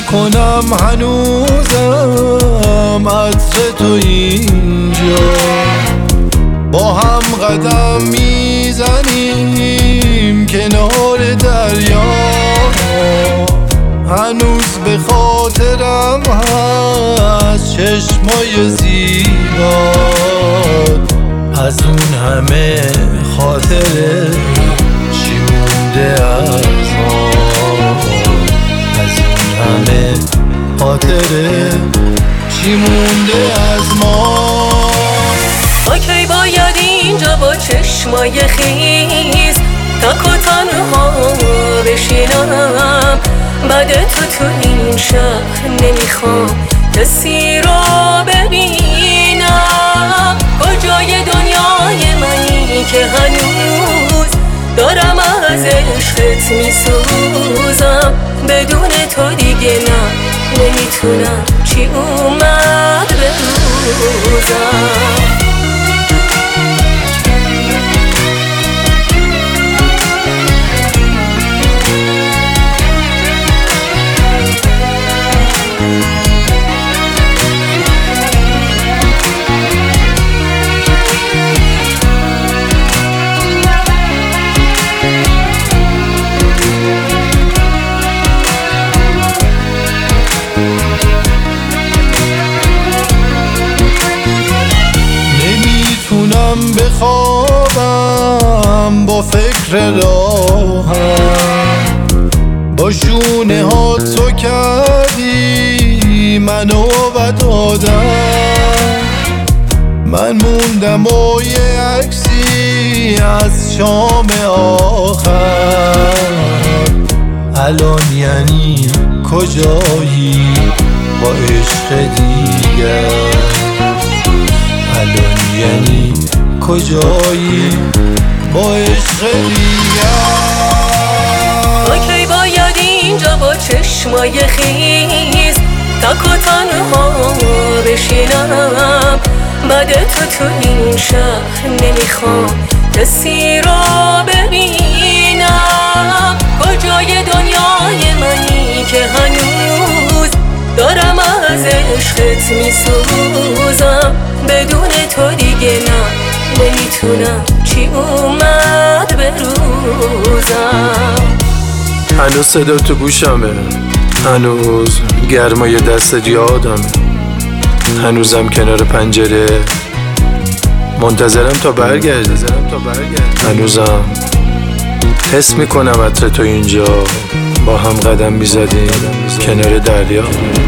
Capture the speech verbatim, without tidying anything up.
کنم هنوزم عطر تو اینجا، با هم قدم میزنیم کنار دریا. هنوز به خاطرم هست چشمای زیبات، از اون همه خاطره چی مونده از ما، از اون همه خاطره چی مونده از ما. اوکی باید اینجا با چشمای خیز تک و تنها بشینم، بعد تو تو این شهر نمیخوام کسی رو ببینم. کجای دنیای منی که هنوز دارم از عشقت میسوزم، بدون تو دیگه نه نمیتونم چی اومد به روزم. بخوابم با فکر راهم، با شونه ها تو کردی منو بد آدم. من موندم و یه عکسی از شام آخر، الان یعنی کجایی با عشق دیگر، الان یعنی کجایی با عشق دیگر. اوکی باید اینجا با چشمای خیز تک و تنها بشینم، بعد تو تو این شهر نمیخوام کسی رو ببینم. کجای دنیای منی که هنوز دارم از عشقت میسوزم، بدون تو دیگه نه نمیتونم چی اومد به روزم. هنوز صدا تو گوشمه، هنوز گرمای دستت یادمه، هنوزم کنار پنجره منتظرم تا برگردی، هنوزم حس میکنم عطر تو اینجا، با هم قدم میزدیم کنار دریا.